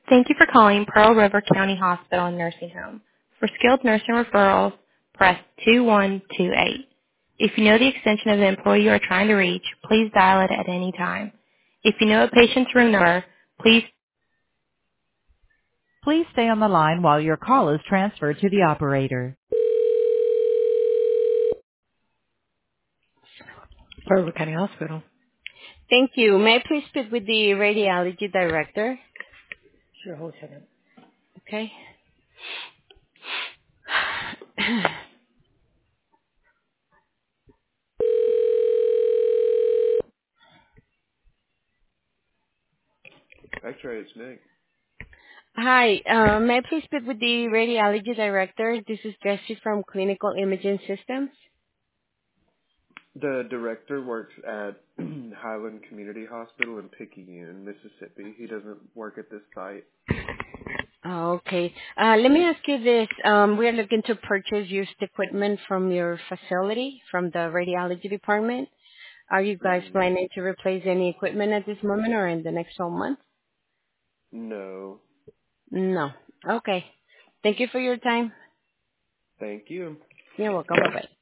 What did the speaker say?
Thank you for calling Pearl River County Hospital and Nursing Home. For skilled nursing referrals, press 2128. If you know the extension of the employee you are trying to reach, please dial it at any time. If you know a patient's room number, please. Please stay on the line while your call is transferred to the operator. Pearl River County Hospital. Thank you. May I please speak with the radiology director? Sure, hold a second. Okay. X-ray, it's Nick. Hi. May I please speak with the radiology director? This is Jessie from Clinical Imaging Systems. The director works at Highland Community Hospital in Picayune, Mississippi. He doesn't work at this site. Okay. Let me ask you this. We are looking to purchase used equipment from your facility, from the radiology department. Are you guys hmm planning to replace any equipment at this moment or in the next 12 months? No. No. Okay. Thank you for your time. Thank you. You're welcome. Bye-bye.